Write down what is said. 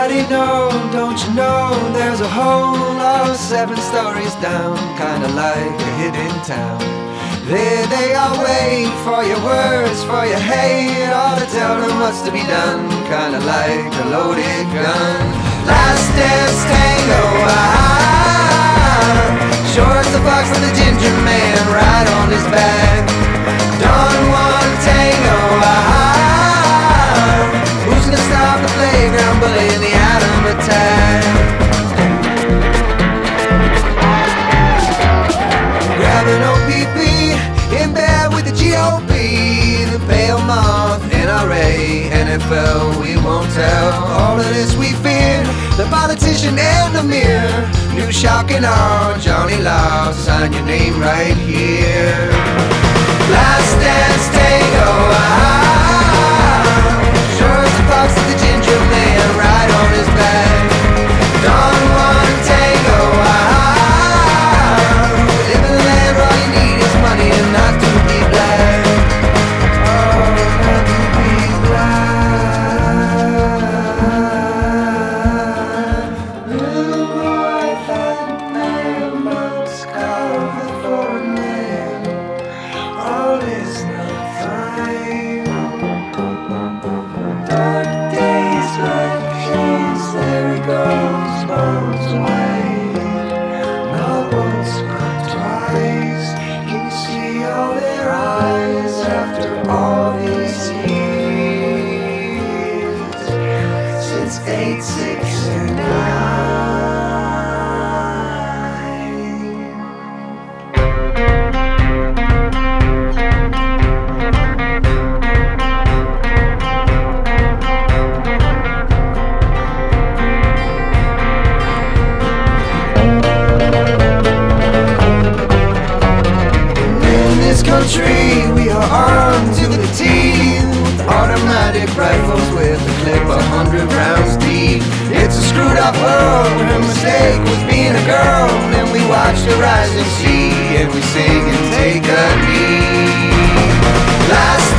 already know, don't you know? There's a whole lot of 7 stories down, kinda like a hidden town. There they all wait for your words, for your hate, all to tell them what's to be done, kinda like a loaded gun. Last dance tango, sure as the fox with the ginger man right on his back. Don Juan tango, who's gonna stop the playground bully in the atom attack? Grabbing OPP in bed with the GOP, the pale moth, NRA, NFL, we won't tell. All of this we fear, the politician and the mirror. New shock and awe, Johnny Law, sign your name right here. Last dance tango, sure as the fox with the ginger man right on his back. Don Juan tango, live in the land where all you need is money and not to be black. Oh, not to be black. Little boy, fat man, monks carve the foreign man. All is not fine. Dark days like these, there he goes, bones away. Not once, not twice, can you see all their eyes after all these years? Since 8, 6, and 9. In this country, we are armed to the teeth with automatic rifles with a clip 100 rounds deep. It's a screwed up world where a mistake was being a girl. Then we watch the rising sea and we sing and take a knee. Last